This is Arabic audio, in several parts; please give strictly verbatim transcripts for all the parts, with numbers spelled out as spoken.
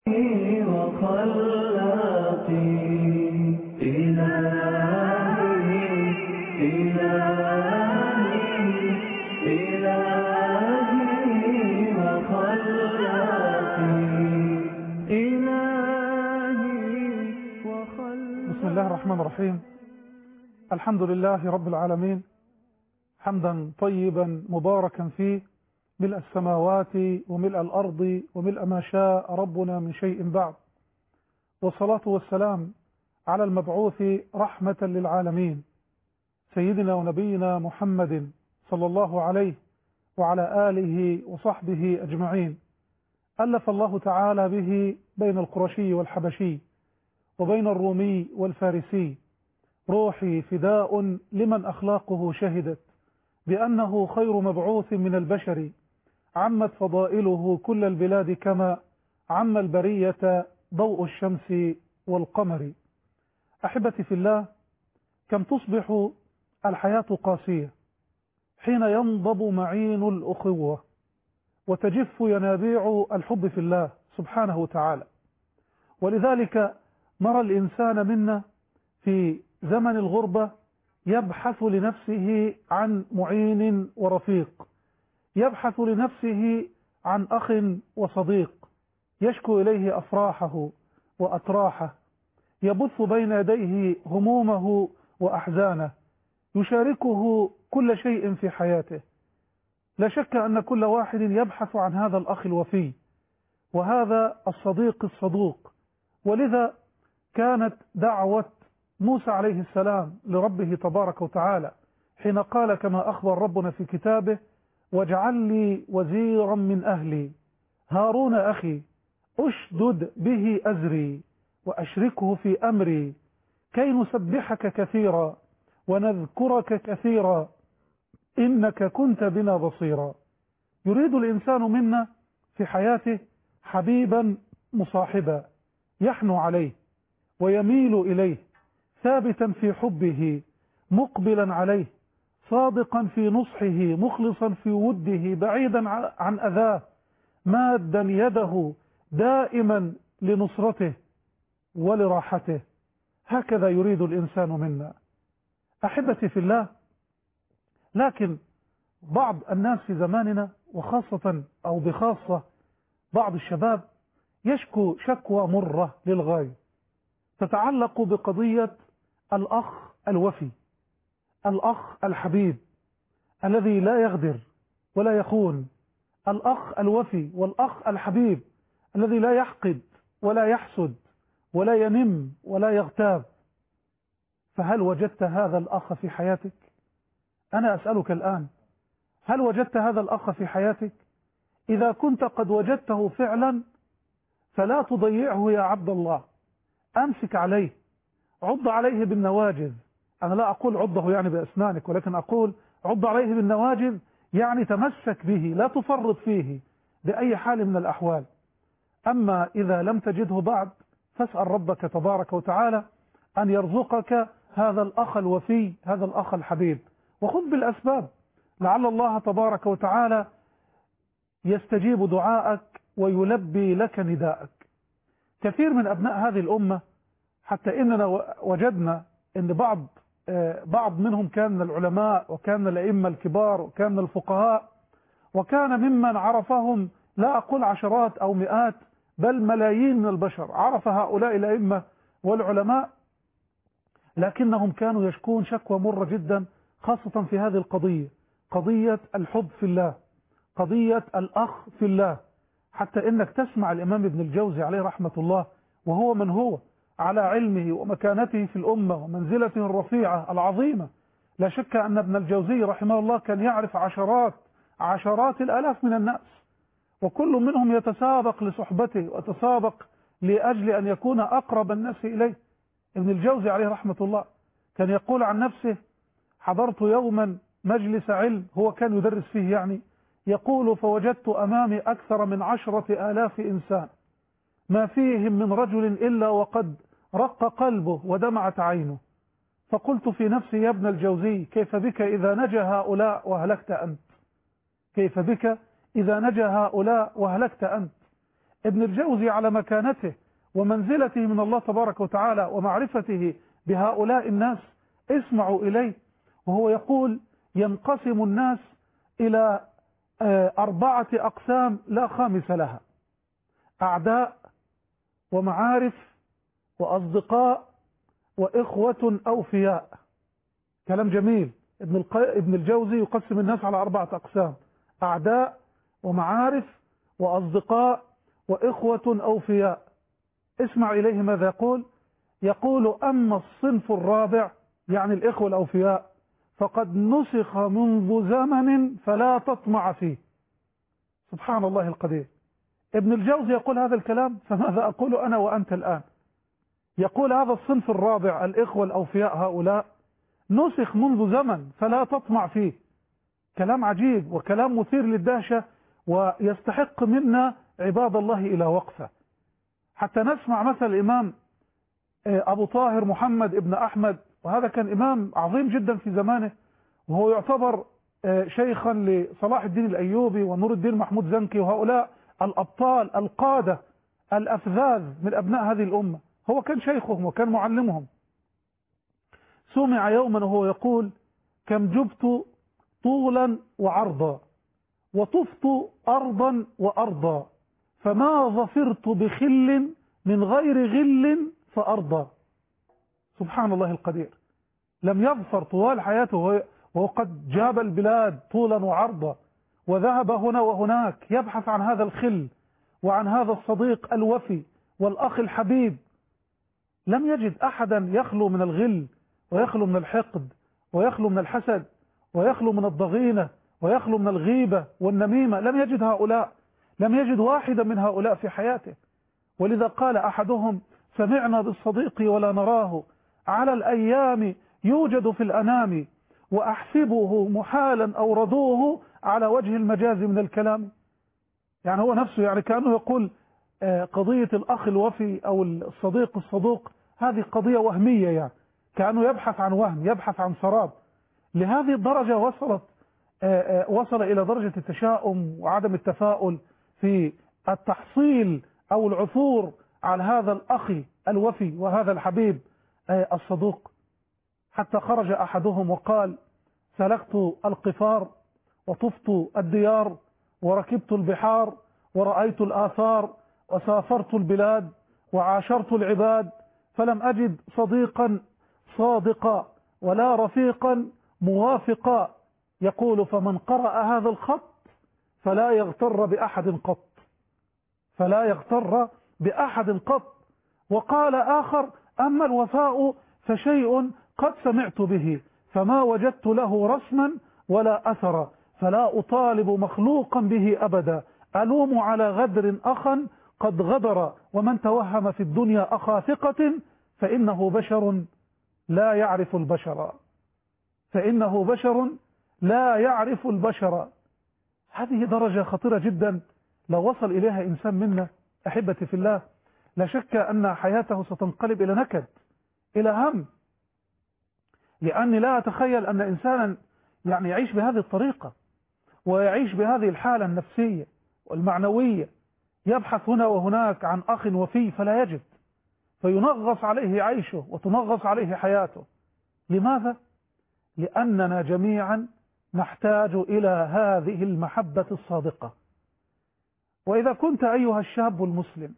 وخلاقي إلهي إلهي إلهي وخلاقي إلهي وخلاقي. بسم الله الرحمن الرحيم. الحمد لله رب العالمين، حمدا طيبا مباركا فيه، ملء السماوات وملء الأرض وملء ما شاء ربنا من شيء بعد، والصلاة والسلام على المبعوث رحمة للعالمين سيدنا ونبينا محمد صلى الله عليه وعلى آله وصحبه أجمعين. ألف الله تعالى به بين القرشي والحبشي وبين الرومي والفارسي. روحي فداء لمن أخلاقه شهدت بأنه خير مبعوث من البشر، عمت فضائله كل البلاد كما عم البرية ضوء الشمس والقمر. أحبتي في الله، كم تصبح الحياة قاسية حين ينضب معين الأخوة وتجف ينابيع الحب في الله سبحانه وتعالى. ولذلك نرى الإنسان منا في زمن الغربة يبحث لنفسه عن معين ورفيق، يبحث لنفسه عن أخ وصديق يشكو إليه أفراحه وأتراحه، يبث بين يديه همومه وأحزانه، يشاركه كل شيء في حياته. لا شك أن كل واحد يبحث عن هذا الأخ الوفي وهذا الصديق الصدوق. ولذا كانت دعوة موسى عليه السلام لربه تبارك وتعالى حين قال كما أخبر ربنا في كتابه: واجعل لي وزيرا من أهلي هارون أخي أشدد به أزري وأشركه في أمري كي نسبحك كثيرا ونذكرك كثيرا إنك كنت بنا بصيرا. يريد الإنسان منا في حياته حبيبا مصاحبا يحنو عليه ويميل إليه، ثابتا في حبه مقبلا عليه، صادقا في نصحه مخلصا في وده، بعيدا عن أذاه، مادا يده دائما لنصرته ولراحته. هكذا يريد الإنسان منا أحبتي في الله. لكن بعض الناس في زماننا وخاصة أو بخاصة بعض الشباب يشكو شكوى مرة للغاية تتعلق بقضية الأخ الوفي، الأخ الحبيب الذي لا يغدر ولا يخون، الأخ الوفي والأخ الحبيب الذي لا يحقد ولا يحسد ولا ينم ولا يغتاب. فهل وجدت هذا الأخ في حياتك؟ أنا أسألك الآن، هل وجدت هذا الأخ في حياتك؟ إذا كنت قد وجدته فعلا فلا تضيعه يا عبد الله، أمسك عليه، عض عليه بالنواجذ. أنا لا أقول عضه يعني بأسنانك، ولكن أقول عض عليه بالنواجذ، يعني تمسك به، لا تفرط فيه بأي حال من الأحوال. أما إذا لم تجده بعد فاسأل ربك تبارك وتعالى أن يرزقك هذا الأخ الوفي، هذا الأخ الحبيب، وخذ بالأسباب، لعل الله تبارك وتعالى يستجيب دعاءك ويلبي لك نداءك. كثير من أبناء هذه الأمة حتى إننا وجدنا أن بعض بعض منهم كان من العلماء وكان من الأئمة الكبار وكان من الفقهاء وكان ممن عرفهم لا أقول عشرات أو مئات بل ملايين من البشر، عرف هؤلاء الأئمة والعلماء، لكنهم كانوا يشكون شكوى مرة جدا خاصة في هذه القضية، قضية الحب في الله، قضية الأخ في الله. حتى إنك تسمع الإمام ابن الجوزي عليه رحمة الله، وهو من هو على علمه ومكانته في الأمة ومنزلته الرفيعة العظيمة، لا شك أن ابن الجوزي رحمه الله كان يعرف عشرات عشرات الآلاف من الناس، وكل منهم يتسابق لصحبته ويتسابق لأجل أن يكون أقرب الناس إليه. ابن الجوزي عليه رحمة الله كان يقول عن نفسه: حضرت يوما مجلس علم، هو كان يدرس فيه يعني، يقول: فوجدت أمامي أكثر من عشرة آلاف إنسان ما فيهم من رجل إلا وقد رق قلبه ودمعت عينه، فقلت في نفسي: يا ابن الجوزي، كيف بك إذا نجا هؤلاء وهلكت أنت؟ كيف بك إذا نجا هؤلاء وهلكت أنت؟ ابن الجوزي على مكانته ومنزلته من الله تبارك وتعالى ومعرفته بهؤلاء الناس، اسمعوا إليه وهو يقول: ينقسم الناس إلى أربعة أقسام لا خامس لها: أعداء ومعارف وأصدقاء وإخوة أوفياء. كلام جميل. ابن, الق... ابن الجوزي يقسم الناس على أربعة أقسام: أعداء ومعارف وأصدقاء وإخوة أوفياء. اسمع إليه ماذا يقول. يقول: أما الصنف الرابع، يعني الإخوة الأوفياء، فقد نسخ منذ زمن فلا تطمع فيه. سبحان الله القدير. ابن الجوزي يقول هذا الكلام، فماذا أقول أنا وأنت الآن؟ يقول هذا الصنف الرابع، الإخوة الأوفياء هؤلاء، نسخ منذ زمن فلا تطمع فيه. كلام عجيب وكلام مثير للدهشة، ويستحق منا عباد الله إلى وقفة حتى نسمع مثل الإمام أبو طاهر محمد ابن أحمد، وهذا كان إمام عظيم جدا في زمانه، وهو يعتبر شيخا لصلاح الدين الأيوبي ونور الدين محمود زنكي وهؤلاء الأبطال القادة الأفذاذ من أبناء هذه الأمة. هو كان شيخهم وكان معلمهم. سمع يوما وهو يقول: كم جبت طولا وعرضا وطفت أرضا وأرضا، فما ظفرت بخل من غير غل فأرضى. سبحان الله القدير. لم يظفر طوال حياته وهو قد جاب البلاد طولا وعرضا، وذهب هنا وهناك يبحث عن هذا الخل وعن هذا الصديق الوفي والأخ الحبيب. لم يجد أحدا يخلو من الغل ويخلو من الحقد ويخلو من الحسد ويخلو من الضغينة ويخلو من الغيبة والنميمة. لم يجد هؤلاء، لم يجد واحدا من هؤلاء في حياته. ولذا قال أحدهم: سمعنا بالصديق ولا نراه، على الأيام يوجد في الأنام، وأحسبه محالا أوردوه على وجه المجاز من الكلام. يعني هو نفسه يعني كأنه يقول قضية الأخ الوفي أو الصديق الصدوق هذه قضية وهمية، يعني كأنه يبحث عن وهم، يبحث عن سراب. لهذه الدرجة وصلت وصل إلى درجة التشاؤم وعدم التفاؤل في التحصيل أو العثور على هذا الأخ الوفي وهذا الحبيب الصدوق، حتى خرج أحدهم وقال: سلكت القفار وطفت الديار وركبت البحار ورأيت الآثار وسافرت البلاد وعاشرت العباد، فلم أجد صديقا صادقا ولا رفيقا موافقا. يقول: فمن قرأ هذا الخط فلا يغتر بأحد قط، فلا يغتر بأحد قط. وقال آخر: أما الوفاء فشيء قد سمعت به، فما وجدت له رسما ولا أثرا، فلا أطالب مخلوقا به أبدا، ألوم على غدر أخا قد غدر، ومن توهم في الدنيا أخا ثقة فإنه بشر لا يعرف البشر، فإنه بشر لا يعرف البشر. هذه درجة خطيرة جدا. لو وصل إليها إنسان منا أحبتي في الله، لا شك أن حياته ستنقلب إلى نكد، إلى هم. لأني لا أتخيل أن إنسانا يعني يعيش بهذه الطريقة ويعيش بهذه الحالة النفسية والمعنوية، يبحث هنا وهناك عن أخ وفي فلا يجد، فينغص عليه عيشه وتنغص عليه حياته. لماذا؟ لأننا جميعا نحتاج إلى هذه المحبة الصادقة. وإذا كنت أيها الشاب المسلم،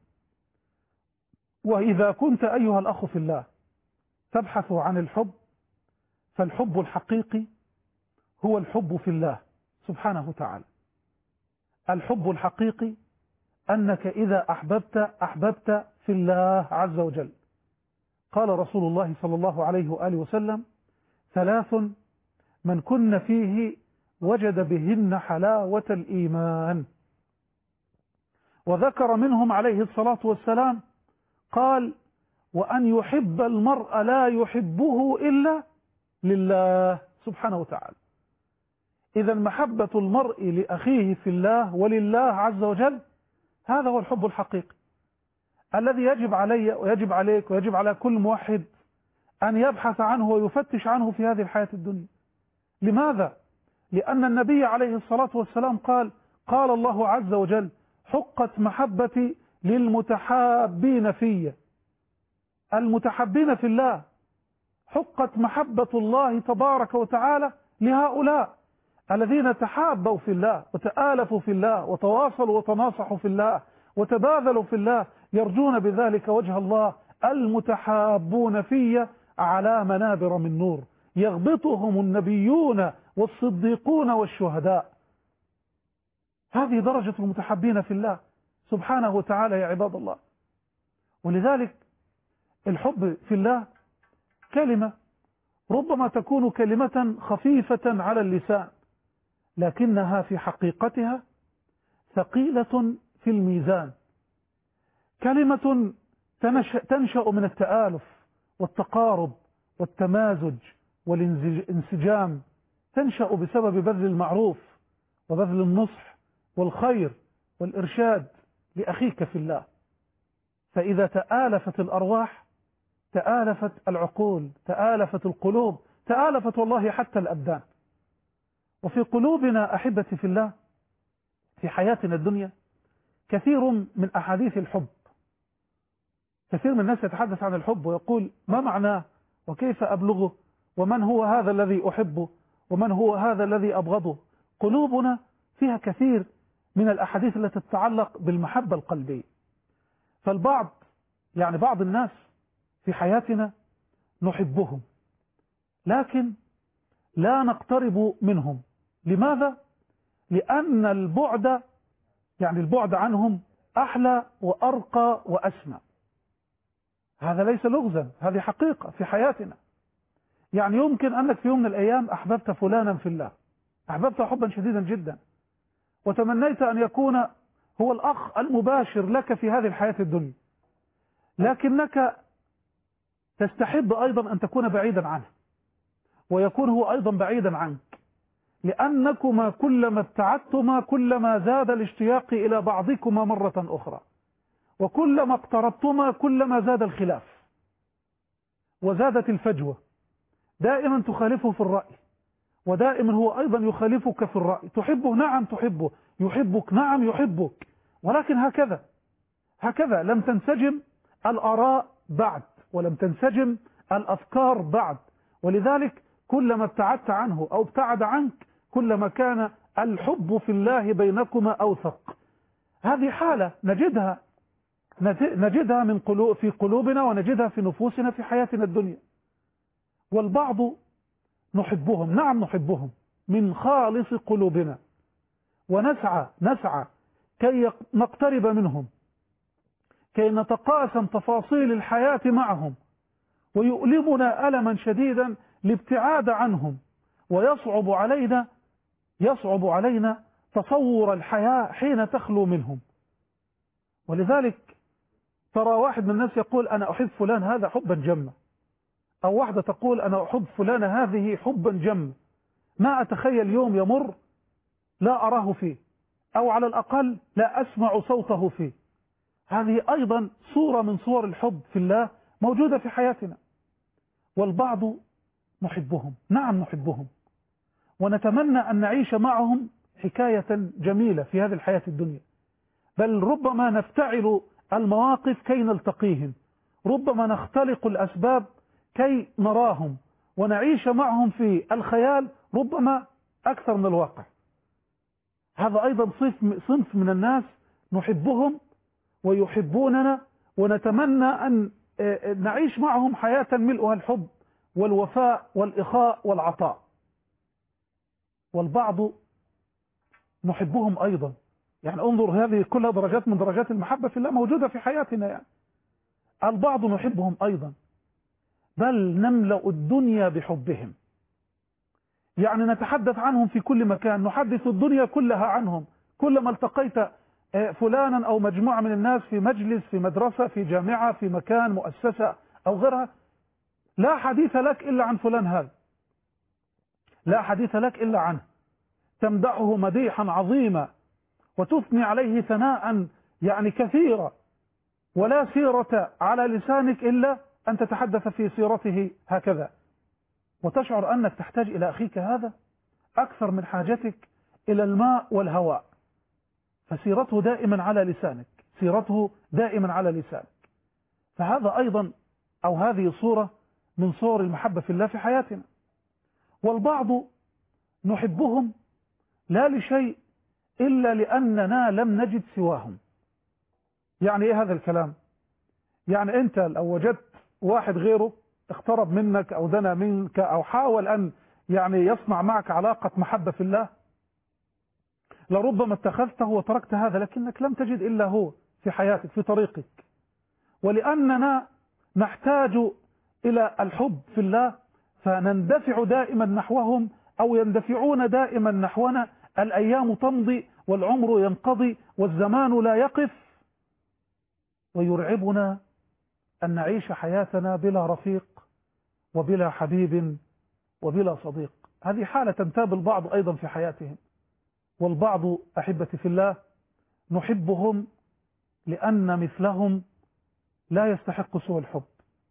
وإذا كنت أيها الأخ في الله تبحث عن الحب، فالحب الحقيقي هو الحب في الله سبحانه وتعالى. الحب الحقيقي أنك إذا أحببت أحببت في الله عز وجل. قال رسول الله صلى الله عليه وآله وسلم: ثلاث من كن فيه وجد بهن حلاوة الإيمان. وذكر منهم عليه الصلاة والسلام قال: وأن يحب المرء لا يحبه إلا لله سبحانه وتعالى. إذا محبة المرء لأخيه في الله ولله عز وجل، هذا هو الحب الحقيقي الذي يجب علي ويجب عليك ويجب على كل موحد أن يبحث عنه ويفتش عنه في هذه الحياة الدنيا. لماذا؟ لأن النبي عليه الصلاة والسلام قال: قال الله عز وجل: حقت محبتي للمتحابين في المتحابين في الله، حقت محبة الله تبارك وتعالى لهؤلاء الذين تحابوا في الله وتآلفوا في الله وتواصلوا وتناصحوا في الله وتباذلوا في الله، يرجون بذلك وجه الله. المتحابون في على منابر من نور يغبطهم النبيون والصديقون والشهداء. هذه درجة المتحابين في الله سبحانه وتعالى يا عباد الله. ولذلك الحب في الله كلمة ربما تكون كلمة خفيفة على اللسان، لكنها في حقيقتها ثقيلة في الميزان. كلمة تنشأ من التآلف والتقارب والتمازج والانسجام، تنشأ بسبب بذل المعروف وبذل النصح والخير والإرشاد لأخيك في الله. فإذا تآلفت الأرواح تآلفت العقول، تآلفت القلوب، تآلفت والله حتى الأبدان. وفي قلوبنا أحبتي في الله في حياتنا الدنيا كثير من أحاديث الحب. كثير من الناس يتحدث عن الحب ويقول ما معناه وكيف أبلغه ومن هو هذا الذي أحبه ومن هو هذا الذي أبغضه. قلوبنا فيها كثير من الأحاديث التي تتعلق بالمحبة القلبية. فالبعض يعني بعض الناس في حياتنا نحبهم لكن لا نقترب منهم. لماذا؟ لأن البعد يعني البعد عنهم أحلى وأرقى وأسمى. هذا ليس لغزا، هذه حقيقة في حياتنا. يعني يمكن أنك في يوم من الأيام أحببت فلانا في الله، أحببت حبا شديدا جدا وتمنيت أن يكون هو الأخ المباشر لك في هذه الحياة الدنيا، لكنك تستحب أيضا أن تكون بعيدا عنه ويكون هو أيضا بعيدا عنك، لأنكما كلما ابتعدتما كلما زاد الاشتياق إلى بعضكما مرة أخرى، وكلما اقتربتما كلما زاد الخلاف وزادت الفجوة. دائما تخالفه في الرأي ودائما هو أيضا يخالفك في الرأي. تحبه نعم تحبه، يحبك نعم يحبك، ولكن هكذا هكذا لم تنسجم الآراء بعد ولم تنسجم الأفكار بعد. ولذلك كلما ابتعدت عنه أو ابتعد عنك كلما كان الحب في الله بينكما أوثق. هذه حالة نجدها نجدها من قلوب في قلوبنا ونجدها في نفوسنا في حياتنا الدنيا. والبعض نحبهم نعم نحبهم من خالص قلوبنا ونسعى نسعى كي نقترب منهم، كي نتقاسم تفاصيل الحياة معهم، ويؤلمنا ألما شديدا الابتعاد عنهم، ويصعب علينا يصعب علينا تصور الحياة حين تخلو منهم. ولذلك ترى واحد من الناس يقول أنا أحب فلان هذا حبا جما، أو واحدة تقول أنا أحب فلان هذه حبا جما، ما أتخيل يوم يمر لا أراه فيه أو على الأقل لا أسمع صوته فيه. هذه أيضا صورة من صور الحب في الله موجودة في حياتنا. والبعض نحبهم نعم نحبهم ونتمنى أن نعيش معهم حكاية جميلة في هذه الحياة الدنيا، بل ربما نفتعل المواقف كي نلتقيهم، ربما نختلق الأسباب كي نراهم ونعيش معهم في الخيال ربما أكثر من الواقع. هذا أيضا صنف من الناس نحبهم ويحبوننا ونتمنى أن نعيش معهم حياة ملؤها الحب والوفاء والإخاء والعطاء. والبعض نحبهم أيضا، يعني انظر هذه كلها درجات من درجات المحبة في الله موجودة في حياتنا. يعني البعض نحبهم أيضا بل نملأ الدنيا بحبهم، يعني نتحدث عنهم في كل مكان، نحدث الدنيا كلها عنهم. كلما التقيت فلانا أو مجموعة من الناس في مجلس في مدرسة في جامعة في مكان مؤسسة أو غيرها، لا حديث لك إلا عن فلان هذا، لا حديث لك إلا عنه، تمدحه مديحا عظيما وتثني عليه ثناء يعني كثيرا، ولا سيرة على لسانك إلا أن تتحدث في سيرته هكذا، وتشعر أنك تحتاج إلى أخيك هذا أكثر من حاجتك إلى الماء والهواء، فسيرته دائما على لسانك، سيرته دائما على لسانك. فهذا أيضا أو هذه صورة من صور المحبة في الله في حياتنا. والبعض نحبهم لا لشيء إلا لأننا لم نجد سواهم. يعني إيه هذا الكلام؟ يعني أنت لو وجدت واحد غيره اقترب منك أو دنا منك أو حاول أن يعني يصنع معك علاقة محبة في الله، لربما اتخذته وتركت هذا، لكنك لم تجد إلا هو في حياتك في طريقك. ولأننا نحتاج إلى الحب في الله فنندفع دائما نحوهم أو يندفعون دائما نحونا. الأيام تمضي والعمر ينقضي والزمان لا يقف، ويرعبنا أن نعيش حياتنا بلا رفيق وبلا حبيب وبلا صديق. هذه حالة تنتاب البعض أيضا في حياتهم. والبعض أحبتي في الله نحبهم لأن مثلهم لا يستحق سوى الحب،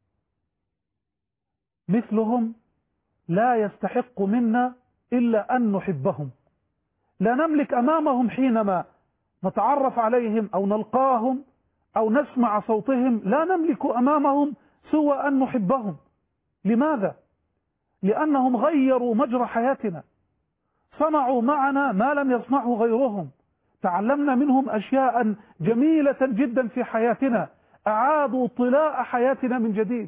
مثلهم لا يستحق منا إلا أن نحبهم. لا نملك أمامهم حينما نتعرف عليهم أو نلقاهم أو نسمع صوتهم، لا نملك أمامهم سوى أن نحبهم. لماذا؟ لأنهم غيروا مجرى حياتنا، صنعوا معنا ما لم يصنعه غيرهم، تعلمنا منهم أشياء جميلة جدا في حياتنا، أعادوا طلاء حياتنا من جديد،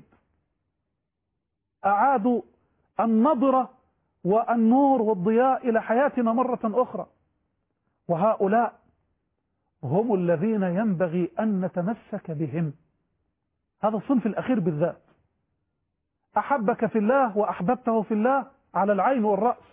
أعادوا النظرة والنور والضياء إلى حياتنا مرة أخرى. وهؤلاء هم الذين ينبغي أن نتمسك بهم. هذا الصنف الأخير بالذات أحبك في الله وأحببته في الله على العين والرأس،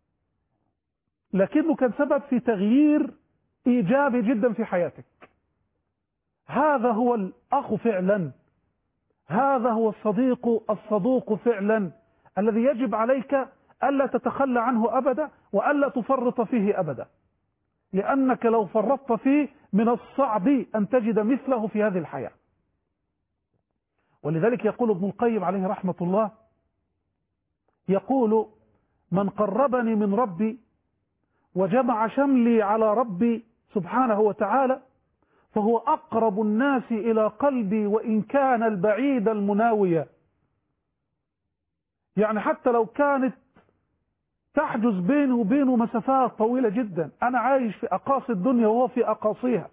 لكنه كان سبب في تغيير إيجابي جدا في حياتك. هذا هو الأخ فعلا، هذا هو الصديق الصدوق فعلا الذي يجب عليك ألا تتخلى عنه أبدا وألا تفرط فيه أبدا، لأنك لو فرطت فيه من الصعب أن تجد مثله في هذه الحياة. ولذلك يقول ابن القيم عليه رحمة الله، يقول: من قربني من ربي وجمع شملي على ربي سبحانه وتعالى فهو أقرب الناس إلى قلبي وإن كان البعيد المناوية. يعني حتى لو كانت تحجز بيني وبينه مسافات طويلة جدا، أنا عايش في أقاصي الدنيا وهو في أقاصيها،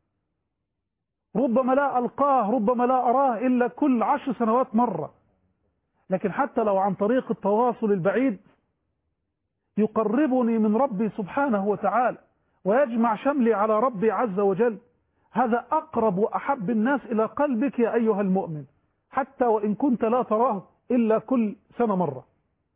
ربما لا ألقاه، ربما لا أراه إلا كل عشر سنوات مرة، لكن حتى لو عن طريق التواصل البعيد يقربني من ربي سبحانه وتعالى ويجمع شملي على ربي عز وجل. هذا أقرب وأحب الناس إلى قلبك يا أيها المؤمن، حتى وإن كنت لا تراه إلا كل سنة مرة.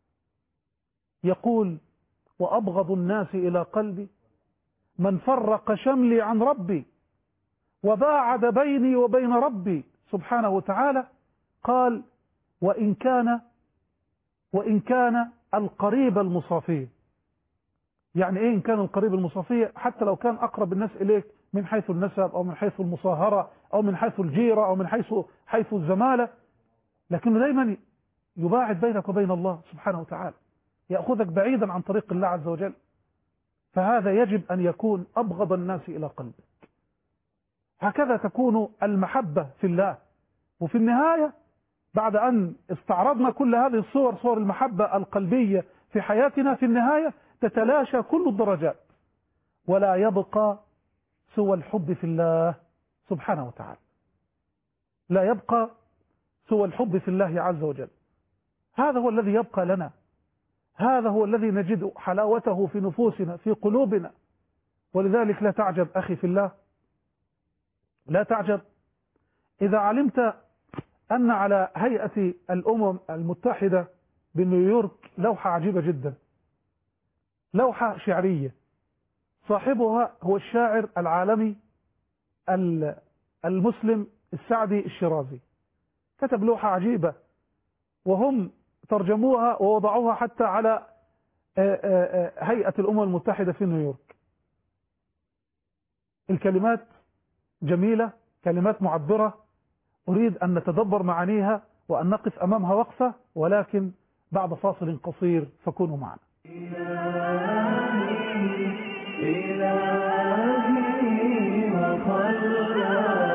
يقول: وأبغض الناس إلى قلبي من فرق شملي عن ربي وباعد بيني وبين ربي سبحانه وتعالى. قال: وإن كان وإن كان القريب المصافي. يعني إيه إن كان القريب المصافي؟ حتى لو كان أقرب الناس إليك من حيث النسب أو من حيث المصاهرة أو من حيث الجيرة أو من حيث حيث الزمالة، لكنه دايما يباعد بينك وبين الله سبحانه وتعالى، يأخذك بعيدا عن طريق الله عز وجل. فهذا يجب أن يكون أبغض الناس إلى قلبك. هكذا تكون المحبة في الله. وفي النهاية بعد أن استعرضنا كل هذه الصور، صور المحبة القلبية في حياتنا، في النهاية تتلاشى كل الدرجات ولا يبقى سوى الحب في الله سبحانه وتعالى. لا يبقى سوى الحب في الله عز وجل. هذا هو الذي يبقى لنا، هذا هو الذي نجد حلاوته في نفوسنا في قلوبنا. ولذلك لا تعجب أخي في الله، لا تعجب إذا علمت أن على هيئة الأمم المتحدة بنيويورك لوحة عجيبة جدا، لوحة شعرية صاحبها هو الشاعر العالمي المسلم السعدي الشيرازي. كتب لوحة عجيبة وهم ترجموها ووضعوها حتى على هيئة الأمم المتحدة في نيويورك. الكلمات جميلة، كلمات معبرة، أريد أن نتدبر معانيها وأن نقف أمامها وقفة، ولكن بعد فاصل قصير فكونوا معنا. إلهي إلهي وخلقك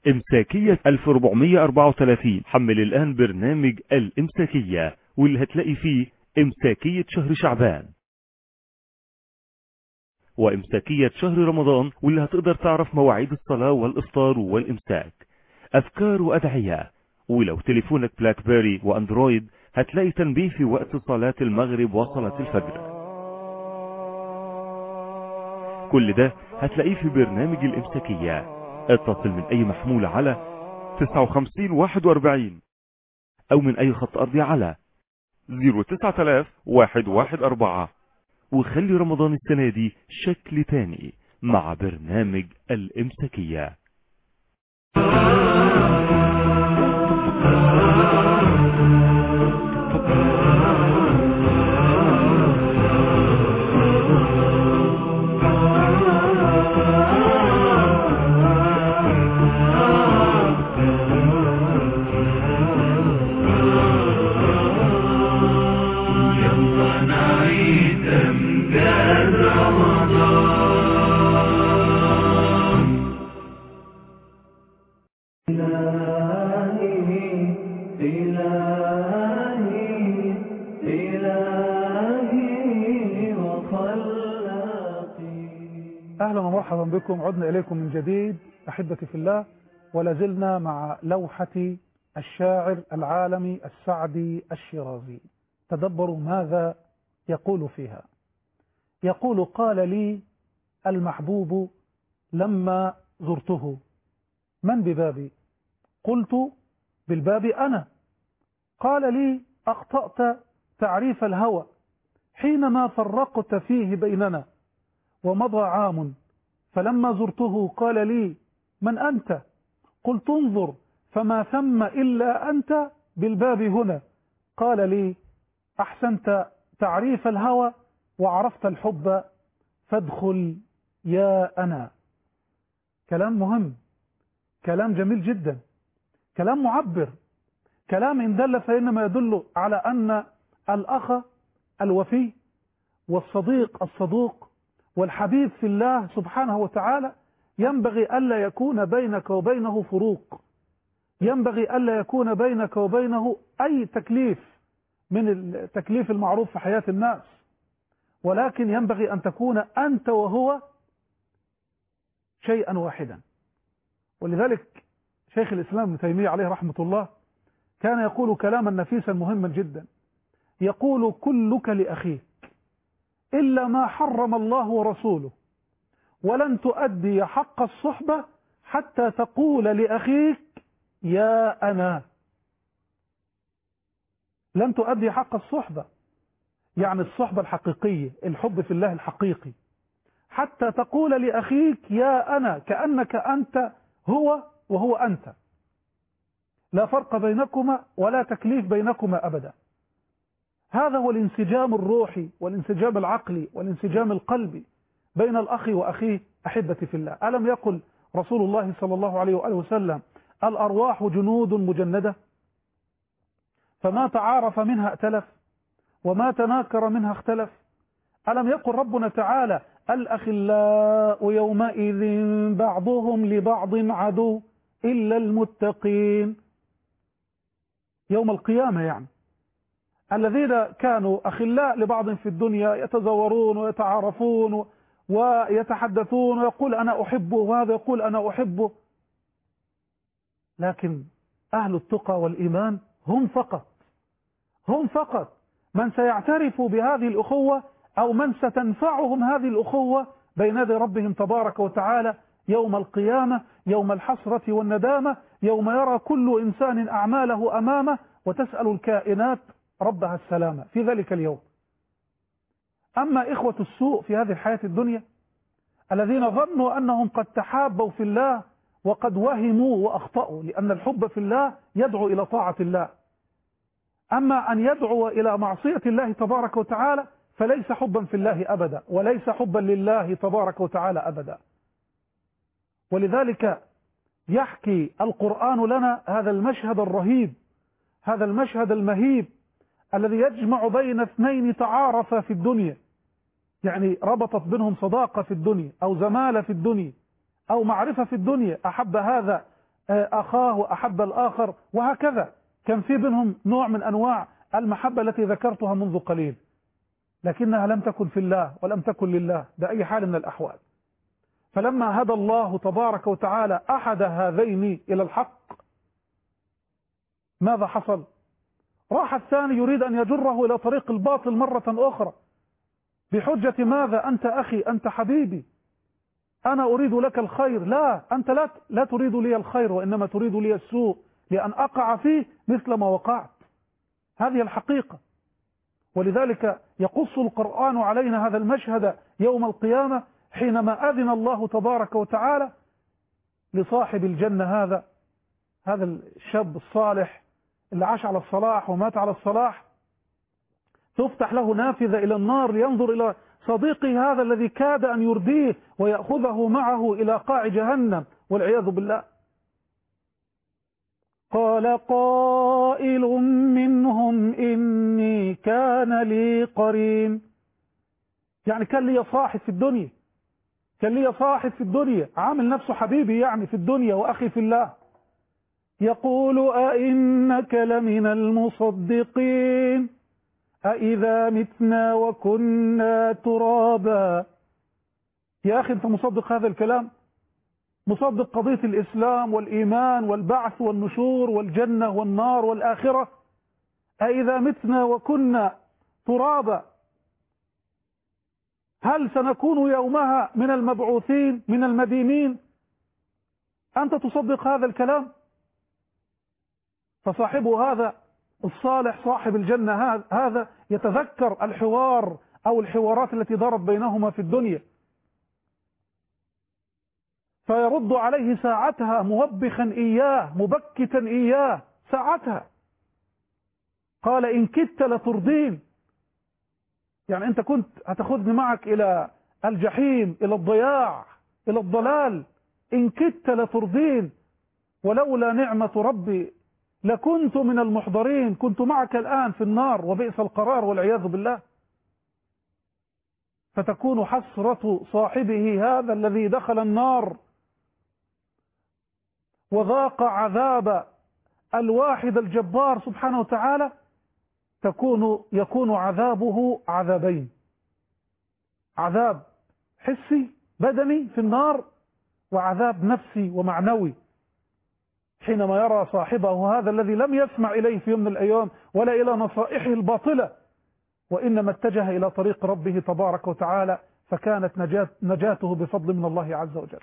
إمساكية ألف وأربعمية وأربعة وثلاثين. حمل الآن برنامج الإمساكية واللي هتلاقي فيه إمساكية شهر شعبان وإمساكية شهر رمضان، واللي هتقدر تعرف مواعيد الصلاة والإفطار والإمساك، أذكار وأدعية. ولو تليفونك بلاك بيري وأندرويد هتلاقي تنبيه في وقت صلاة المغرب وصلاة الفجر. كل ده هتلاقيه في برنامج الإمساكية. اتصل من أي محمول على تسعة وخمسين واحد وأربعين أو من أي خط أرضي على صفر تسعة آلاف واحد واحد أربعة، وخلي رمضان السنة دي شكل تاني مع برنامج الإمساكية. أهلا ومرحبا بكم، عدنا إليكم من جديد أحبتي في الله، ولازلنا مع لوحة الشاعر العالمي السعدي الشيرازي. تدبروا ماذا يقول فيها. يقول: قال لي المحبوب لما زرته: من ببابي؟ قلت: بالباب أنا. قال لي: أخطأت تعريف الهوى حينما فرقت فيه بيننا، ومضى عام فلما زرته قال لي: من أنت؟ قلت: انظر فما ثم إلا أنت بالباب هنا. قال لي: أحسنت تعريف الهوى وعرفت الحب فادخل يا أنا. كلام مهم، كلام جميل جدا، كلام معبر، كلام إن دل فإنما يدل على أن الأخ الوفي والصديق الصدوق والحبيب في الله سبحانه وتعالى ينبغي ألا يكون بينك وبينه فروق، ينبغي ألا يكون بينك وبينه أي تكليف من التكليف المعروف في حياة الناس، ولكن ينبغي أن تكون أنت وهو شيئا واحدا. ولذلك شيخ الإسلام ابن تيمية عليه رحمة الله كان يقول كلاما نفيسا مهما جدا، يقول: كلك لأخيك إلا ما حرم الله ورسوله، ولن تؤدي حق الصحبة حتى تقول لأخيك يا أنا. لن تؤدي حق الصحبة، يعني الصحبة الحقيقية، الحب في الله الحقيقي، حتى تقول لأخيك يا أنا، كأنك أنت هو وهو أنت، لا فرق بينكما ولا تكليف بينكما أبدا. هذا هو الانسجام الروحي والانسجام العقلي والانسجام القلبي بين الأخ وأخيه. أحبتي في الله، ألم يقل رسول الله صلى الله عليه وآله وسلم: الأرواح جنود مجندة، فما تعارف منها ائتلف وما تناكر منها اختلف. ألم يقل ربنا تعالى: الأخلاء يومئذ بعضهم لبعض عدو إلا المتقين. يوم القيامة يعني الذين كانوا أخلاء لبعض في الدنيا يتزورون ويتعارفون ويتحدثون ويقول أنا أحبه وهذا يقول أنا أحبه، لكن أهل التقى والإيمان هم فقط هم فقط من سيعترف بهذه الأخوة أو من ستنفعهم هذه الأخوة بين يدي ربهم تبارك وتعالى يوم القيامة، يوم الحسرة والندامة، يوم يرى كل إنسان أعماله أمامه وتسأل الكائنات ربها السلامة في ذلك اليوم. أما إخوة السوء في هذه الحياة الدنيا الذين ظنوا أنهم قد تحابوا في الله وقد وهموا وأخطأوا، لأن الحب في الله يدعو إلى طاعة الله، أما أن يدعو إلى معصية الله تبارك وتعالى فليس حبا في الله أبدا، وليس حبا لله تبارك وتعالى أبدا. ولذلك يحكي القرآن لنا هذا المشهد الرهيب، هذا المشهد المهيب الذي يجمع بين اثنين تعارفا في الدنيا، يعني ربطت بينهم صداقة في الدنيا أو زمالة في الدنيا أو معرفة في الدنيا، أحب هذا أخاه وأحب الآخر، وهكذا كان في بينهم نوع من أنواع المحبة التي ذكرتها منذ قليل، لكنها لم تكن في الله ولم تكن لله بأي حال من الأحوال. فلما هدى الله تبارك وتعالى أحد هذين إلى الحق، ماذا حصل؟ راح الثاني يريد أن يجره إلى طريق الباطل مرة أخرى بحجة ماذا؟ أنت أخي، أنت حبيبي، أنا أريد لك الخير. لا، أنت لا, لا تريد لي الخير، وإنما تريد لي السوء لأن أقع فيه مثل ما وقعت. هذه الحقيقة. ولذلك يقص القرآن علينا هذا المشهد يوم القيامة حينما أذن الله تبارك وتعالى لصاحب الجنة، هذا هذا الشاب الصالح اللي عاش على الصلاح ومات على الصلاح، تفتح له نافذة إلى النار لينظر إلى صديقه هذا الذي كاد أن يرديه ويأخذه معه إلى قاع جهنم والعياذ بالله. قال قائل منهم إني كان لي قرين، يعني كان لي صاحب في الدنيا، كان لي صاحب في الدنيا عامل نفسه حبيبي يعني في الدنيا وأخي في الله، يقول أئنك لمن المصدقين أئذا متنا وكنا ترابا. يا أخي أنت مصدق هذا الكلام؟ مصدق قضية الإسلام والإيمان والبعث والنشور والجنة والنار والآخرة؟ أئذا متنا وكنا ترابا هل سنكون يومها من المبعوثين من المدينين؟ أنت تصدق هذا الكلام؟ فصاحبه هذا الصالح صاحب الجنة هذا يتذكر الحوار أو الحوارات التي دارت بينهما في الدنيا، فيرد عليه ساعتها موبخا إياه مبكتا إياه ساعتها، قال إن كدت لتردين، يعني أنت كنت هتاخذني معك إلى الجحيم، إلى الضياع، إلى الضلال، إن كدت لتردين ولولا نعمة ربي لكنت من المحضرين، كنت معك الآن في النار وبئس القرار والعياذ بالله. فتكون حسرة صاحبه هذا الذي دخل النار وذاق عذاب الواحد الجبار سبحانه وتعالى، تكون يكون عذابه عذابين، عذاب حسي بدني في النار، وعذاب نفسي ومعنوي حينما يرى صاحبه هذا الذي لم يسمع إليه في يوم من الأيام ولا إلى نصائحه الباطلة، وإنما اتجه إلى طريق ربه تبارك وتعالى، فكانت نجاة نجاته بفضل من الله عز وجل.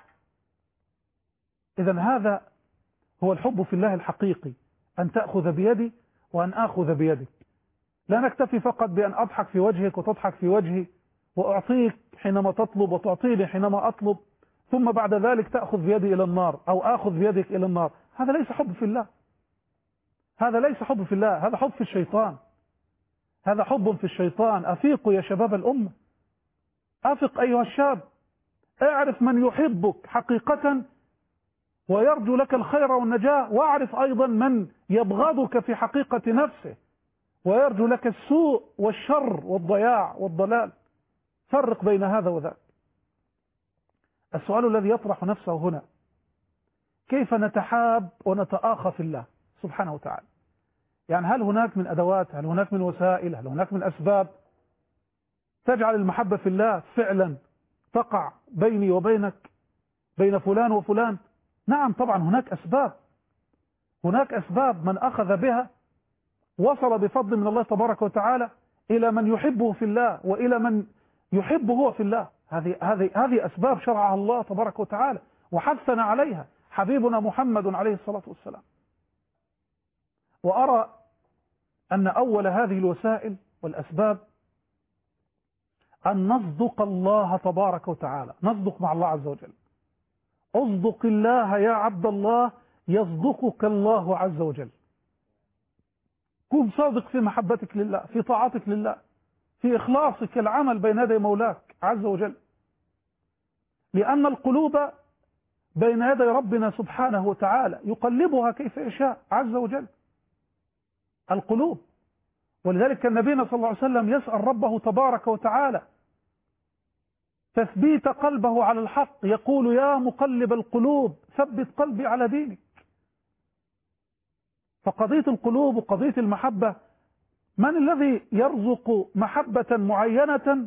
إذن هذا هو الحب في الله الحقيقي، أن تأخذ بيدي وأن آخذ بيدك. لا نكتفي فقط بأن أضحك في وجهك وتضحك في وجهي وأعطيك حينما تطلب وتعطيني حينما أطلب، ثم بعد ذلك تأخذ بيدي إلى النار أو آخذ بيدك إلى النار. هذا ليس حب في الله، هذا ليس حب في الله، هذا حب في الشيطان، هذا حب في الشيطان. أفيقوا يا شباب الأمة، أفق أيها الشاب، اعرف من يحبك حقيقة ويرجو لك الخير والنجاة، واعرف أيضا من يبغضك في حقيقة نفسه ويرجو لك السوء والشر والضياع والضلال. فرق بين هذا وذاك. السؤال الذي يطرح نفسه هنا، كيف نتحاب ونتآخى في الله سبحانه وتعالى؟ يعني هل هناك من أدوات، هل هناك من وسائل، هل هناك من أسباب تجعل المحبة في الله فعلا تقع بيني وبينك، بين فلان وفلان؟ نعم طبعا هناك أسباب، هناك أسباب من أخذ بها وصل بفضل من الله تبارك وتعالى إلى من يحبه في الله وإلى من يحبه هو في الله. هذه هذه هذه أسباب شرعها الله تبارك وتعالى وحثنا عليها حبيبنا محمد عليه الصلاة والسلام. وأرى أن أول هذه الوسائل والأسباب أن نصدق الله تبارك وتعالى، نصدق مع الله عز وجل. اصدق الله يا عبد الله يصدقك الله عز وجل. كن صادق في محبتك لله، في طاعتك لله، في إخلاصك العمل بين يدي مولاك عز وجل، لأن القلوب بين يدي ربنا سبحانه وتعالى يقلبها كيف يشاء عز وجل، القلوب. ولذلك النبي صلى الله عليه وسلم يسأل ربه تبارك وتعالى تثبيت قلبه على الحق، يقول يا مقلب القلوب ثبت قلبي على دينك. فقضية القلوب وقضية المحبة، من الذي يرزق محبة معينة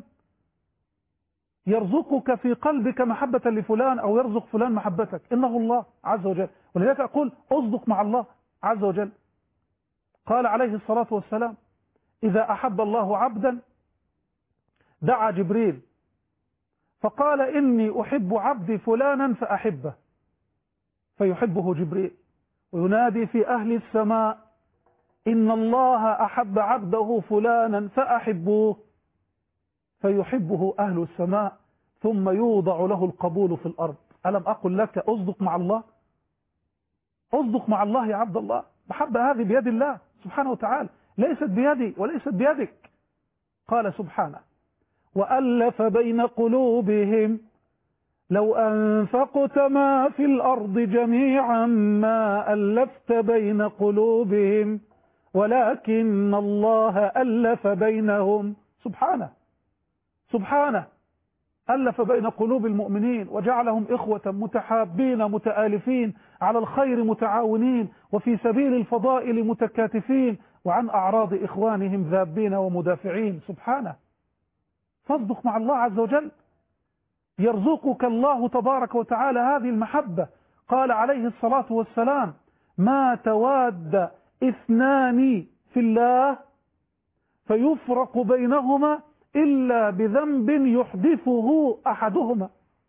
يرزقك في قلبك محبة لفلان أو يرزق فلان محبتك؟ إنه الله عز وجل. ولذلك أقول أصدق مع الله عز وجل. قال عليه الصلاة والسلام: إذا أحب الله عبدا دعا جبريل فقال: إني أحب عبدي فلانا فأحبه، فيحبه جبريل وينادي في أهل السماء: إن الله أحب عبده فلانا فأحبوه، فيحبه أهل السماء ثم يوضع له القبول في الأرض. ألم أقل لك أصدق مع الله؟ أصدق مع الله يا عبد الله. محبة هذه بيد الله سبحانه وتعالى، ليست بيدي وليست بيدك. قال سبحانه: وألف بين قلوبهم لو أنفقت ما في الأرض جميعا ما ألفت بين قلوبهم ولكن الله ألف بينهم. سبحانه سبحانه ألف بين قلوب المؤمنين وجعلهم إخوة متحابين متآلفين على الخير متعاونين وفي سبيل الفضائل متكاتفين وعن أعراض إخوانهم ذابين ومدافعين. سبحانه. فاصدق مع الله عز وجل يرزقك الله تبارك وتعالى هذه المحبة. قال عليه الصلاة والسلام: ما تواد اثنان في الله فيفرق بينهما إلا بذنب يحدثه أحدهما.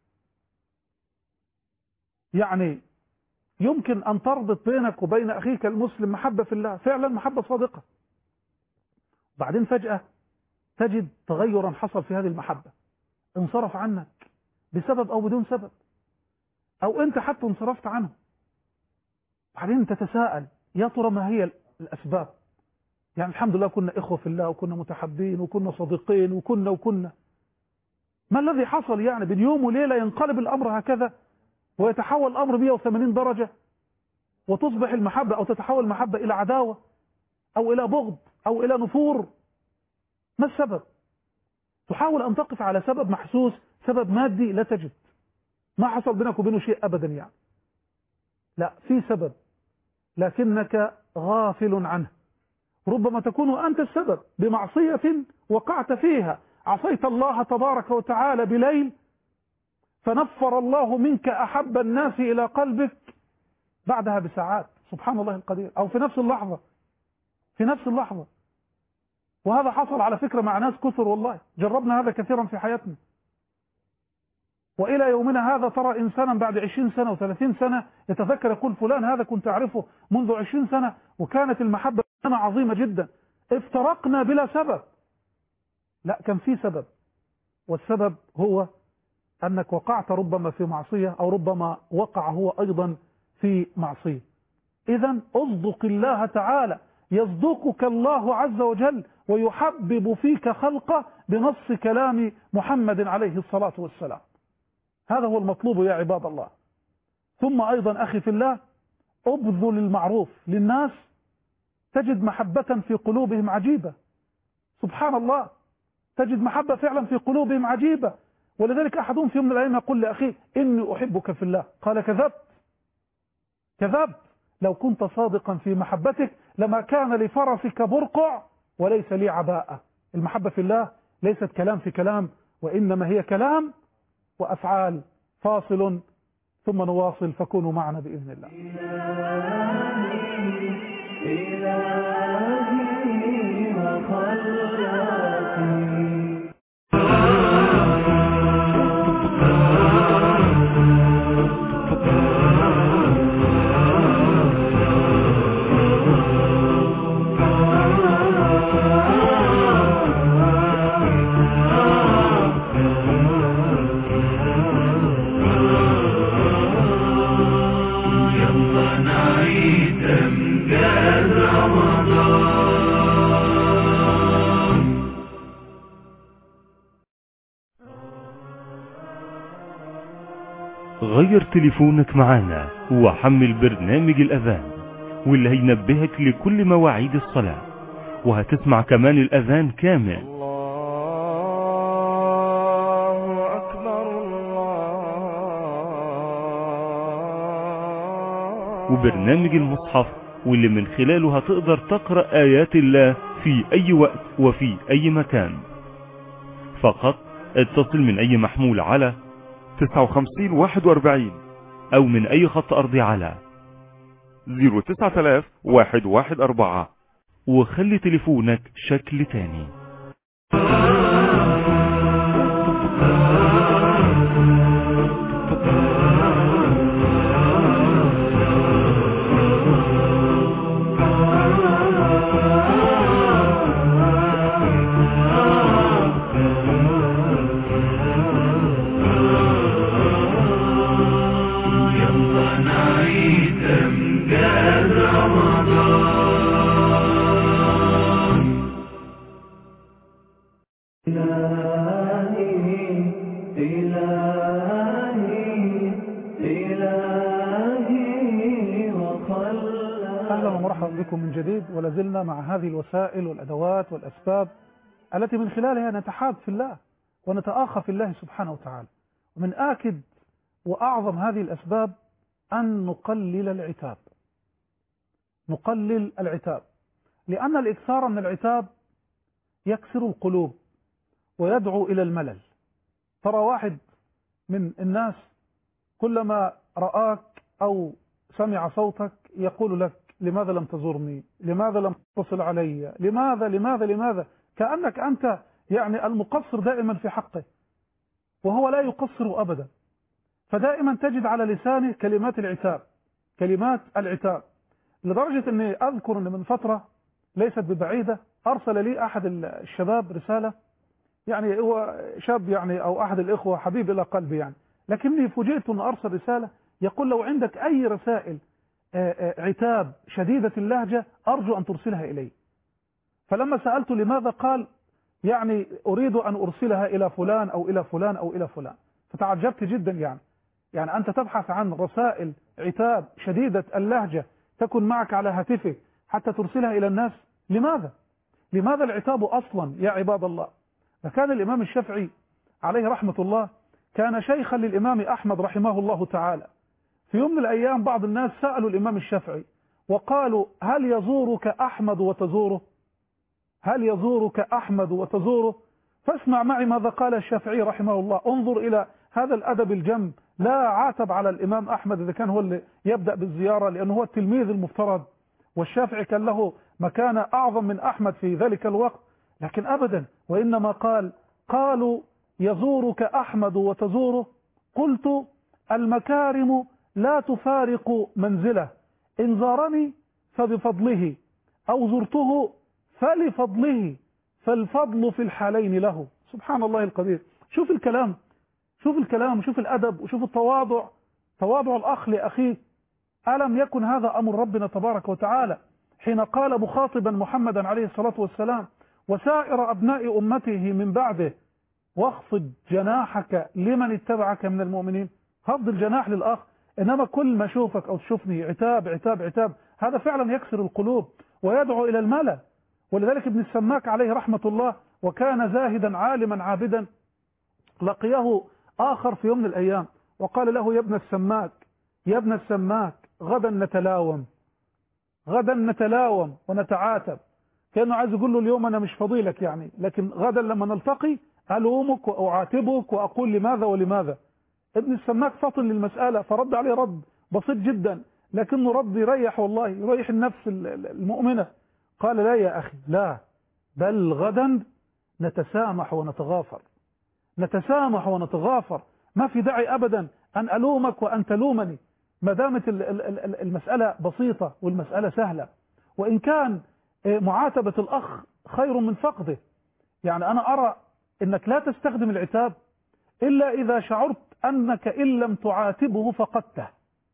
يعني يمكن أن تربط بينك وبين أخيك المسلم محبة في الله، فعلا محبة صادقة، بعدين فجأة تجد تغيرا حصل في هذه المحبة، انصرف عنك بسبب أو بدون سبب، أو أنت حتى انصرفت عنه. بعدين تتساءل: يا ترى ما هي الأسباب؟ يعني الحمد لله كنا إخوة في الله وكنا متحبين وكنا صديقين وكنا وكنا ما الذي حصل؟ يعني بين يوم وليلة ينقلب الأمر هكذا ويتحول الأمر مئة وثمانين درجة وتصبح المحبة أو تتحول المحبة إلى عداوة أو إلى بغض أو إلى نفور. ما السبب؟ تحاول أن تقف على سبب محسوس، سبب مادي، لا تجد. ما حصل بينك وبينه شيء أبدا يعني. لا، في سبب لكنك غافل عنه. ربما تكون أنت السبب بمعصية وقعت فيها، عصيت الله تبارك وتعالى بليل فنفر الله منك أحب الناس إلى قلبك بعدها بساعات. سبحان الله القدير. أو في نفس اللحظة في نفس اللحظة وهذا حصل على فكرة مع ناس كثر، والله جربنا هذا كثيرا في حياتنا. وإلى يومنا هذا ترى إنسانا بعد عشرين سنة وثلاثين سنة يتذكر يقول: فلان هذا كنت أعرفه منذ عشرين سنة وكانت المحبة أنا عظيمة جدا، افترقنا بلا سبب. لا، كان في سبب، والسبب هو أنك وقعت ربما في معصية أو ربما وقع هو أيضا في معصية. إذن أصدق الله تعالى يصدقك الله عز وجل ويحبب فيك خلقه بنص كلام محمد عليه الصلاة والسلام. هذا هو المطلوب يا عباد الله. ثم أيضا أخي في الله، أبذل المعروف للناس تجد محبة في قلوبهم عجيبة. سبحان الله، تجد محبة فعلا في قلوبهم عجيبة. ولذلك أحدهم في يوم من الأيام يقول لأخيه: إني أحبك في الله. قال: كذبت كذبت، لو كنت صادقا في محبتك لما كان لفرسك برقع وليس لي عباءة. المحبة في الله ليست كلام في كلام، وإنما هي كلام وأفعال. فاصل ثم نواصل، فكونوا معنا بإذن الله. إلهي وخلقي غير تليفونك معانا وحمل برنامج الأذان واللي هينبهك لكل مواعيد الصلاة، وهتسمع كمان الأذان كامل. الله أكبر الله. وبرنامج المصحف واللي من خلاله هتقدر تقرأ آيات الله في أي وقت وفي أي مكان. فقط اتصل من أي محمول على تسعة وخمسين واحد وأربعين أو من أي خط أرضي على صفر تسعة آلاف واحد واحد أربعة وخلي تليفونك شكل تاني. أهلا ومرحبا بكم من جديد، ولازلنا مع هذه الوسائل والأدوات والأسباب التي من خلالها نتحاب في الله ونتآخى في الله سبحانه وتعالى. ومن آكد وأعظم هذه الأسباب أن نقلل العتاب. نقلل العتاب لأن الإكثار من العتاب يكسر القلوب ويدعو إلى الملل. ترى واحد من الناس كلما رآك أو سمع صوتك يقول لك: لماذا لم تزورني؟ لماذا لم تتصل علي؟ لماذا لماذا لماذا؟ كأنك أنت يعني المقصر دائما في حقه، وهو لا يقصر أبدا. فدائما تجد على لسانه كلمات العتاب، كلمات العتاب، لدرجة أني أذكر أن من فترة ليست ببعيدة أرسل لي أحد الشباب رسالة، يعني هو شاب يعني أو أحد الإخوة حبيب إلى قلبي يعني، لكني فوجئت أن أرسل رسالة يقول: لو عندك أي رسائل عتاب شديدة اللهجة أرجو أن ترسلها إلي. فلما سألت لماذا قال: يعني أريد أن أرسلها إلى فلان أو إلى فلان أو إلى فلان. فتعجبت جدا، يعني يعني أنت تبحث عن رسائل عتاب شديدة اللهجة تكون معك على هاتفك حتى ترسلها إلى الناس. لماذا؟ لماذا العتاب أصلا يا عباد الله؟ فكان الإمام الشافعي عليه رحمة الله كان شيخا للإمام أحمد رحمه الله تعالى. في يوم من الأيام بعض الناس سألوا الإمام الشافعي وقالوا: هل يزورك أحمد وتزوره؟ هل يزورك أحمد وتزوره؟ فاسمع معي ماذا قال الشافعي رحمه الله. انظر إلى هذا الأدب الجم، لا عاتب على الإمام أحمد إذا كان هو اللي يبدأ بالزيارة، لأنه هو التلميذ المفترض، والشافعي كان له مكانة أعظم من أحمد في ذلك الوقت، لكن أبدا، وإنما قال: قالوا يزورك أحمد وتزوره، قلت: المكارم لا تفارق منزله، إن زارني فبفضله أو زرته فلفضله، فالفضل في الحالين له. سبحان الله القدير. شوف الكلام، شوف الكلام، شوف الأدب، وشوف التواضع، تواضع الأخ لأخيه. ألم يكن هذا أمر ربنا تبارك وتعالى حين قال مخاطبا محمدا عليه الصلاة والسلام وسائر أبناء أمته من بعده: واخفض جناحك لمن اتبعك من المؤمنين. خفض الجناح للأخ، إنما كل ما شوفك أو تشوفني عتاب عتاب عتاب، هذا فعلا يكسر القلوب ويدعو إلى الملل. ولذلك ابن السماك عليه رحمة الله وكان زاهدا عالما عابدا، لقيه آخر في يوم من الأيام وقال له: يا ابن السماك يا ابن السماك غدا نتلاوم، غدا نتلاوم ونتعاتب. كأنه عايز يقول له: اليوم أنا مش فضيلك يعني، لكن غدا لما نلتقي ألومك وأعاتبك وأقول لماذا ولماذا. ابن السماك فطن للمسألة فرد عليه رد بسيط جدا، لكنه رد يريح، والله يريح النفس المؤمنة. قال: لا يا أخي، لا، بل غدا نتسامح ونتغافر، نتسامح ونتغافر. ما في داعي أبدا أن ألومك وأن تلومني، ما دامت المسألة بسيطة والمسألة سهلة. وإن كان معاتبة الأخ خير من فقده، يعني أنا أرى أنك لا تستخدم العتاب إلا إذا شعرت أنك إن لم تعاتبه فقدته،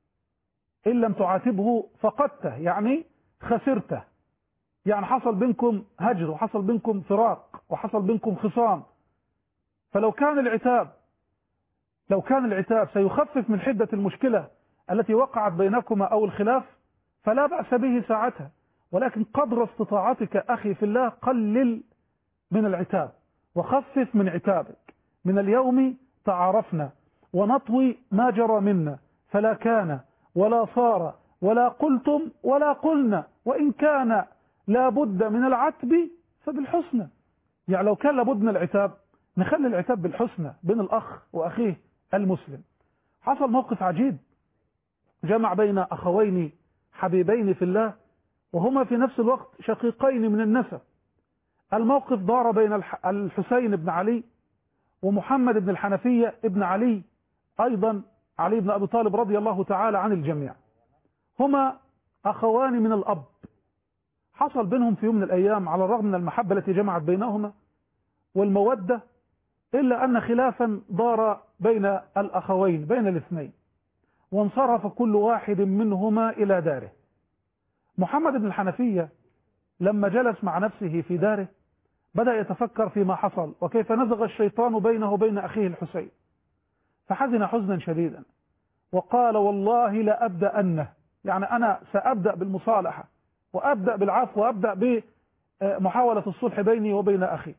إن لم تعاتبه فقدته، يعني خسرته، يعني حصل بينكم هجر وحصل بينكم فراق وحصل بينكم خصام. فلو كان العتاب لو كان العتاب سيخفف من حدة المشكلة التي وقعت بينكما أو الخلاف فلا بأس به ساعتها، ولكن قدر استطاعتك أخي في الله قلل من العتاب وخفف من عتابك. من اليوم تعارفنا ونطوي ما جرى منا، فلا كان ولا صار ولا قلتم ولا قلنا، وإن كان لابد من العتب فبالحسنى. يعني لو كان لابد من العتاب نخلي العتاب بالحسنى بين الأخ وأخيه المسلم. حصل موقف عجيب جمع بين أخوين حبيبين في الله وهما في نفس الوقت شقيقين من النسب. الموقف دار بين الحسين بن علي ومحمد بن الحنفية ابن علي، أيضا علي بن أبي طالب رضي الله تعالى عن الجميع. هما أخوان من الأب. حصل بينهم في يوم من الأيام على الرغم من المحبة التي جمعت بينهما والمودة، إلا أن خلافا دار بين الأخوين بين الاثنين، وانصرف كل واحد منهما إلى داره. محمد بن الحنفية لما جلس مع نفسه في داره بدأ يتفكر فيما حصل وكيف نزغ الشيطان بينه وبين أخيه الحسين، فحزن حزنا شديدا وقال: والله لأبدأنه، يعني أنا سأبدأ بالمصالحة وأبدأ بالعفو وأبدأ بمحاولة الصلح بيني وبين أخي.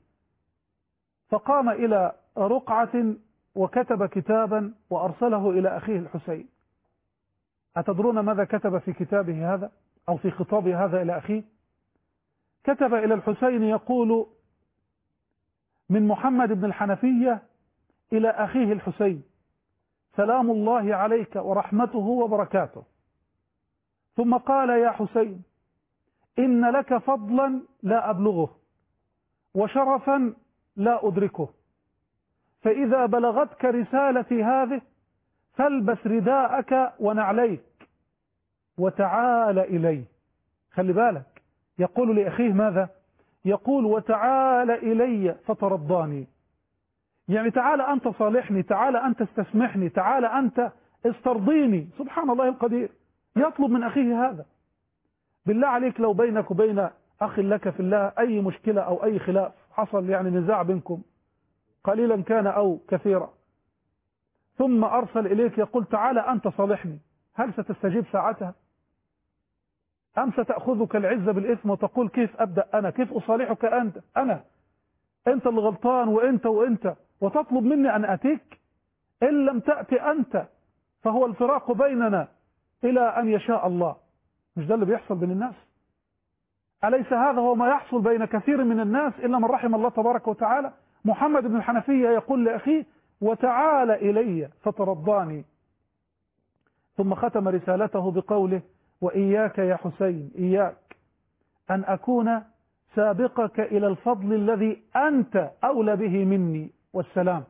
فقام إلى رقعة وكتب كتابا وأرسله إلى أخيه الحسين. أتدرون ماذا كتب في كتابه هذا أو في خطابه هذا إلى أخيه؟ كتب إلى الحسين يقول: من محمد بن الحنفية إلى أخيه الحسين، سلام الله عليك ورحمته وبركاته. ثم قال: يا حسين، إن لك فضلا لا أبلغه وشرفا لا أدركه، فإذا بلغتك رسالتي هذه فالبس رداءك ونعليك وتعال إلي. خلي بالك، يقول لأخيه ماذا؟ يقول: وتعال إلي فترضاني، يعني تعال أنت صالحني، تعال أنت استسمحني، تعال أنت استرضيني. سبحان الله القدير، يطلب من أخيه هذا. بالله عليك لو بينك وبين أخ لك في الله أي مشكلة أو أي خلاف حصل، يعني نزاع بينكم قليلا كان أو كثيرا، ثم أرسل إليك يقول: تعال أنت صالحني، هل ستستجيب ساعتها؟ أم ستأخذك العزة بالإثم وتقول: كيف أبدأ أنا، كيف أصالحك أنت، أنا أنت اللي غلطان وأنت وأنت، وتطلب مني أن أتيك؟ إن لم تأتي أنت فهو الفراق بيننا إلى أن يشاء الله. مش ده اللي بيحصل بين الناس؟ أليس هذا هو ما يحصل بين كثير من الناس إلا من رحم الله تبارك وتعالى؟ محمد بن الحنفية يقول لأخيه: وتعال إلي فترضاني. ثم ختم رسالته بقوله: وإياك يا حسين، إياك أن أكون سابقك إلى الفضل الذي أنت أولى به مني، والسلام.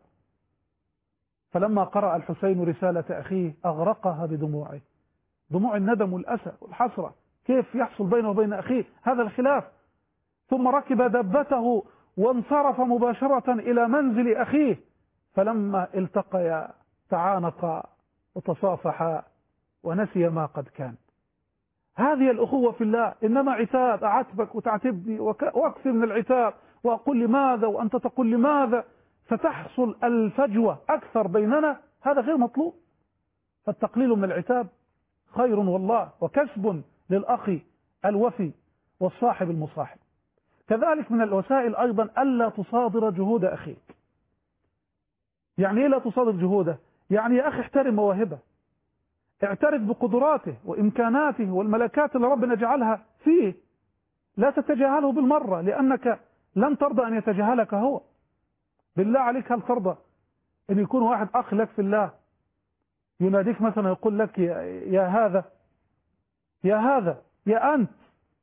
فلما قرأ الحسين رسالة أخيه أغرقها بدموعه، دموع الندم والأسى والحسرة، كيف يحصل بينه وبين أخيه هذا الخلاف. ثم ركب دبته وانصرف مباشرة إلى منزل أخيه، فلما التقيا تعانقا وتصافحا ونسي ما قد كان. هذه الأخوة في الله، إنما عتاب، أعتبك وتعتبني وأكثر من العتاب وأقول لماذا وأنت تقول لماذا، فتحصل الفجوة أكثر بيننا، هذا غير مطلوب. فالتقليل من العتاب خير والله وكسب للأخ الوفي والصاحب المصاحب. كذلك من الوسائل أيضا ألا تصادر جهود أخيك. يعني إيه لا تصادر جهوده؟ يعني يا أخي احترم مواهبه، اعترف بقدراته وإمكاناته والملكات اللي ربنا جعلها فيه، لا تتجاهله بالمرة، لأنك لن ترضى أن يتجاهلك هو. بالله عليك هل ترضى أن يكون واحد أخ لك في الله يناديك مثلا يقول لك يا, يا هذا يا هذا يا أنت،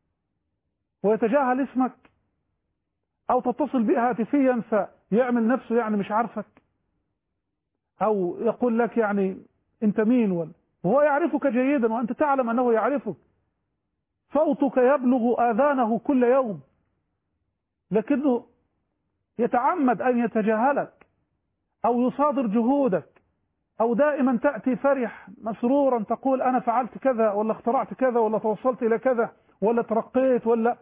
ويتجاهل اسمك، أو تتصل به هاتفيا فيعمل نفسه يعني مش عارفك، أو يقول لك يعني أنت مين، وهو يعرفك جيدا وأنت تعلم أنه يعرفك، صوتك يبلغ آذانه كل يوم، لكنه يتعمد أن يتجاهلك أو يصادر جهودك، أو دائما تأتي فرح مسرورا تقول أنا فعلت كذا ولا اخترعت كذا ولا توصلت إلى كذا ولا ترقيت ولا،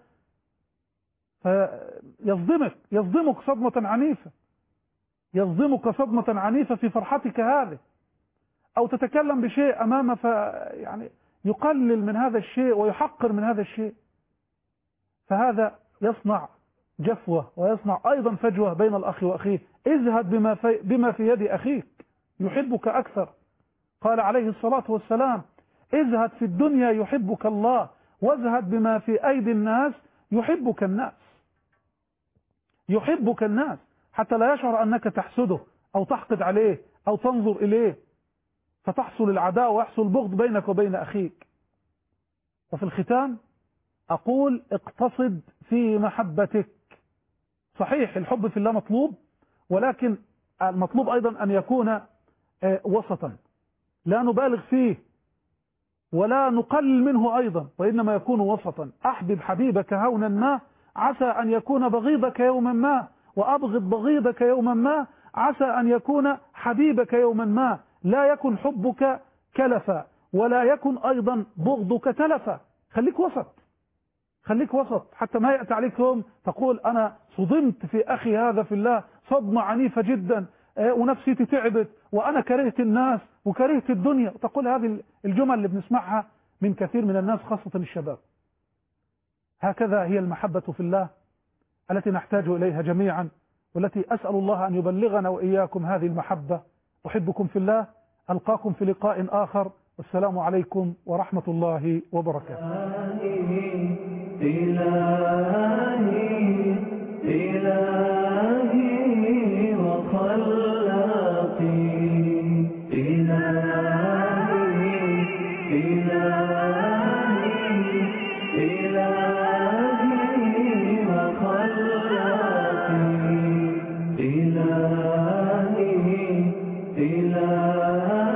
فيصدمك يصدمك صدمة عنيفة، يصدمك صدمة عنيفة في فرحتك هذه. أو تتكلم بشيء أمامه فيعني يقلل من هذا الشيء ويحقر من هذا الشيء، فهذا يصنع جفوة ويصنع أيضا فجوة بين الأخ وأخيه. اذهب بما في, بما في يد أخيك يحبك أكثر. قال عليه الصلاة والسلام: ازهد في الدنيا يحبك الله، وازهد بما في أيدي الناس يحبك الناس. يحبك الناس حتى لا يشعر أنك تحسده أو تحقد عليه أو تنظر إليه، فتحصل العداوة ويحصل البغض بينك وبين أخيك. وفي الختام أقول اقتصد في محبتك. صحيح الحب في الله مطلوب، ولكن المطلوب أيضا أن يكون وسطا، لا نبالغ فيه ولا نقلل منه أيضا، وإنما يكون وسطا. أحبب حبيبك هونا ما عسى أن يكون بغيضك يوما ما، وأبغض بغيضك يوما ما عسى أن يكون حبيبك يوما ما. لا يكن حبك كلفا، ولا يكن أيضا بغضك تلفا. خليك وسط، خليك وسط، حتى ما يأتي عليك يوم تقول أنا صدمت في أخي هذا في الله صدمة عنيفة جدا، ونفسيتي تعبت، وأنا كرهت الناس وكرهت الدنيا. تقول هذه الجمل اللي بنسمعها من كثير من الناس خاصة الشباب. هكذا هي المحبة في الله التي نحتاج إليها جميعا، والتي أسأل الله أن يبلغنا وإياكم هذه المحبة. أحبكم في الله، ألقاكم في لقاء آخر، والسلام عليكم ورحمة الله وبركاته. إلهي إلهي وخلاقي، إلهي إلهي إلهي وخلاقي، إلهي إلهي